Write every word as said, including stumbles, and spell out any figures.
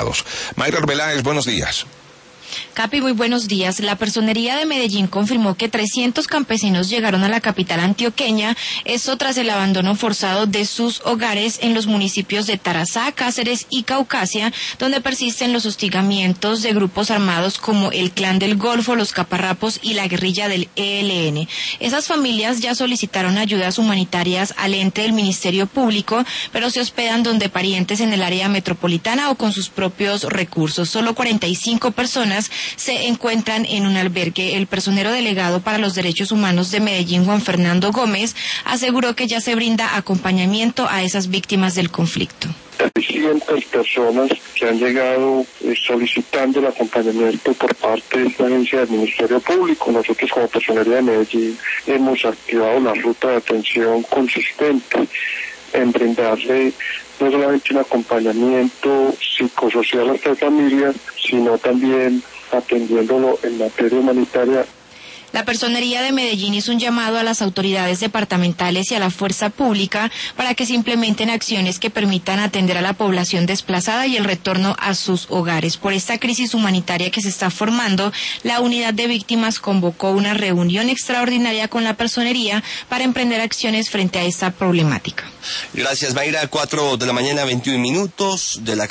afectados. Mayra Arbeláez, buenos días. Capi, muy buenos días. La Personería de Medellín confirmó que trescientos campesinos llegaron a la capital antioqueña, esto tras el abandono forzado de sus hogares en los municipios de Tarazá, Cáceres y Caucasia, donde persisten los hostigamientos de grupos armados como el Clan del Golfo, los Caparrapos y la guerrilla del E L N. Esas familias ya solicitaron ayudas humanitarias al ente del Ministerio Público, pero se hospedan donde parientes en el área metropolitana o con sus propios recursos. Solo cuarenta y cinco personas se encuentran en un albergue. El personero delegado para los derechos humanos de Medellín, Juan Fernando Gómez, aseguró que ya se brinda acompañamiento a esas víctimas del conflicto. trescientas personas que han llegado eh, solicitando el acompañamiento por parte de la agencia del Ministerio Público. Nosotros como Personería de Medellín hemos activado la ruta de atención consistente en brindarle no solamente un acompañamiento psicosocial a estas familias, sino también atendiéndolo en materia humanitaria. La Personería de Medellín hizo un llamado a las autoridades departamentales y a la fuerza pública para que se implementen acciones que permitan atender a la población desplazada y el retorno a sus hogares. Por esta crisis humanitaria que se está formando, la Unidad de Víctimas convocó una reunión extraordinaria con la Personería para emprender acciones frente a esta problemática. Gracias, Mayra. Cuatro de la mañana, veintiún minutos de la